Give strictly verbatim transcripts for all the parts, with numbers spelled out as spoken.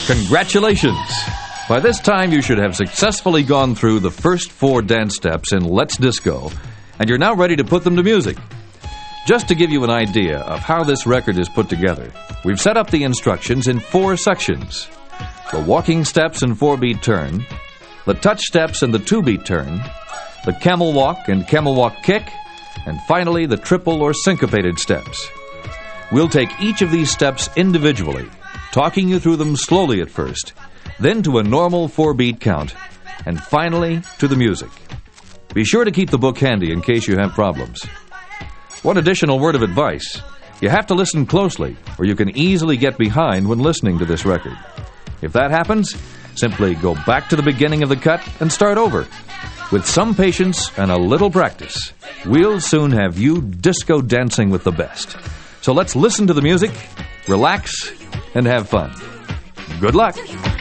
Congratulations! By this time, you should have successfully gone through the first four dance steps in Let's Disco, and you're now ready to put them to music. Just to give you an idea of how this record is put together, we've set up the instructions in four sections. The walking steps and four-beat turn, the touch steps and the two-beat turn, the camel walk and camel walk kick, and finally the triple or syncopated steps. We'll take each of these steps individually, talking you through them slowly at first, then to a normal four-beat count, and finally to the music. Be sure to keep the book handy in case you have problems. One additional word of advice: you have to listen closely, or you can easily get behind when listening to this record. If that happens, simply go back to the beginning of the cut and start over. With some patience and a little practice, we'll soon have you disco dancing with the best. So let's listen to the music, relax, and have fun. Good luck.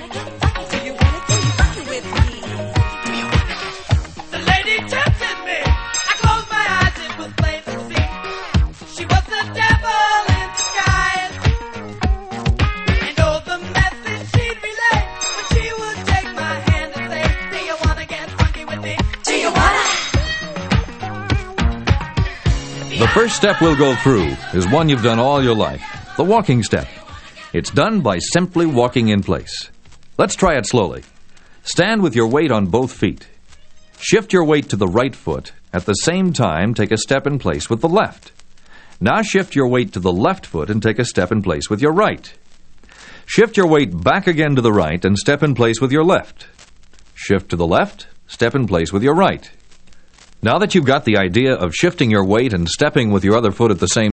The first step we'll go through is one you've done all your life, the walking step. It's done by simply walking in place. Let's try it slowly. Stand with your weight on both feet. Shift your weight to the right foot. At the same time, take a step in place with the left. Now shift your weight to the left foot and take a step in place with your right. Shift your weight back again to the right and step in place with your left. Shift to the left, step in place with your right. Now that you've got the idea of shifting your weight and stepping with your other foot at the same